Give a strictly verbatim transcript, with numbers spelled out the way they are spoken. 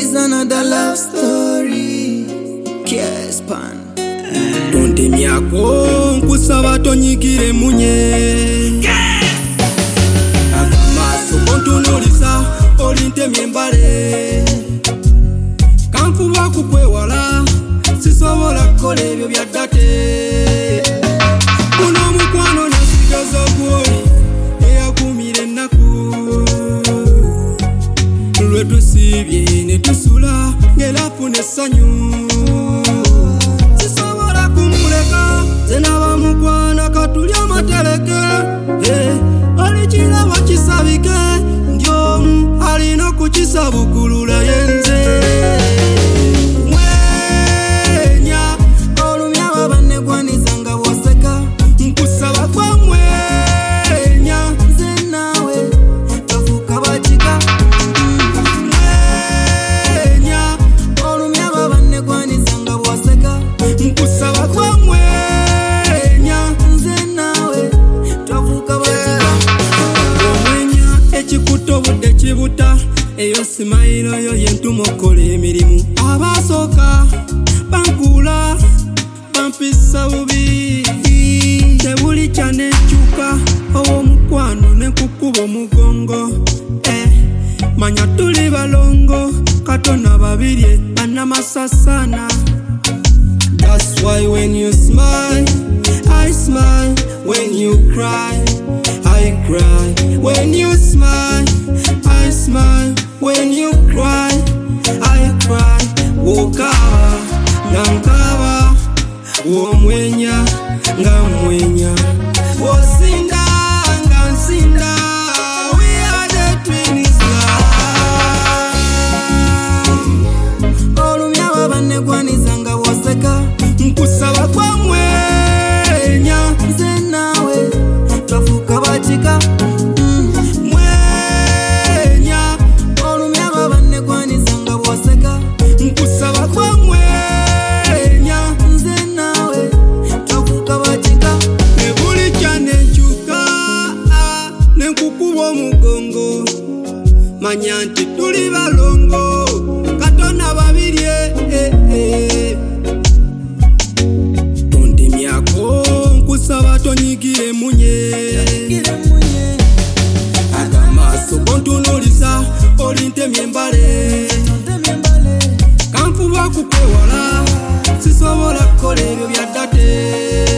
is another love story. Yes, pan. Tonde myako nkusaba tonyikire munye. Akamaso kontunulisa olintemye embale. Kanfuba kukwewala sisobola kukola ebyo bya ddate. Guno mukwano nesigaza gwoli eyakumira ennaku. Lwe tusibye ne tusula ng'elafu n'essanyu. Sisobola kumuleka zenaba mukwana katuli amatereke. Alikiraba kisabike ndi omu alina okukisabukulula yenze. Mwenya olumya babannegwaniza nga bw'oseka nkusaba kwa mwenya nze naawe tafuuka bakika. Mwenya olumya babannegwaniza nga bw'oseka nkusaba kwa mwenya nze naawe tafuuka bakika. Omwenya ekikuta obudde kibuta eyo simayiro yo yentuma okukola emirimu. Abasooka bankula bampisa bubi tebuli kyanekyuka ow'omukwano nenkukuba omugongo. Eh, manya tuli balongo Katonda babirye bannamasasana. That's why when you smile I smile, when you cry I cry. When you smile I smile, when you cry I cry. Wokawa nga nkaba womwenya nga mwenya wosinda nga nsinda. We are the twins love. Olumya babannegwaniza nga bw'oseka nkusaba kwa mwenya nze naawe tafuuka bakika. Mwenya olumya babannegwaniza nga bw'oseka nkusaba kwa mwenya nze naawe tafuuka bakika. Ebuli kyanekyuka nenkukuba omugongo manya nti tuli balongo Katonda babirye. eh, eh. Tondemyako nkusaba tonyigire munye. Agamaaso kontunulisa olintemye embale. Kanfuba kukwewala sisobola kukola ebyo bya ddate.